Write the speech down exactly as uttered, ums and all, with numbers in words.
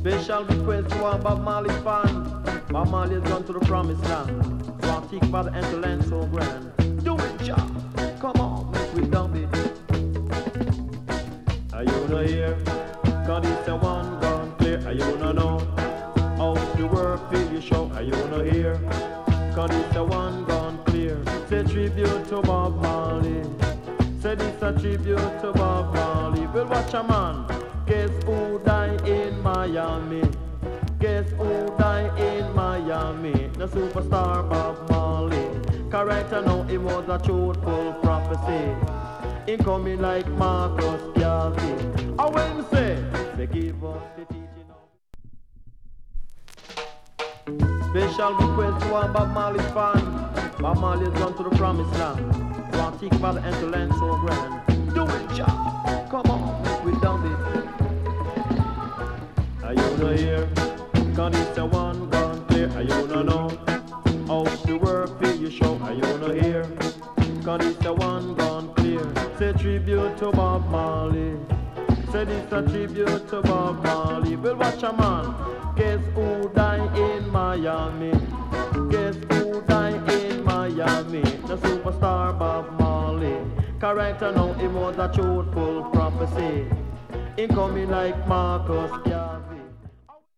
Special request to our Bob Marley fan. Bob Marley has gone to the promised land. So I'll take by the enter land so grand. Do it, Jah. Come on, make we dump it. Are you not here? Cause it's a one gone clear. Are you not know? How the work feel you show. Are you not here? Cause it's a one gone clear. Say tribute to Bob Marley. Say this a tribute to Bob Marley. Well, watch a man. Guess who died in Miami? Guess who died in Miami? The superstar Bob Marley. Correct, I know it was a truthful prophecy. He coming like Marcus Garvey. I will say, they give us the teaching of. Special request to our Bob Marley fan. Bob Marley has gone to the promised land. So I'll take by the enter land so grand. Do it, Jah. Come on, we done it. Are you not here? Cause it's a one gone clear. Are you not know? How the work feel you show. Are you not here? Cause it's a one gone clear. Say tribute to Bob Marley. Say this a tribute to Bob Marley. Well, watch a man. Guess who died in Miami? Guess who died in Miami? The superstar Bob Marley. Correct, I know it was a truthful prophecy. In coming like Marcus Garvey.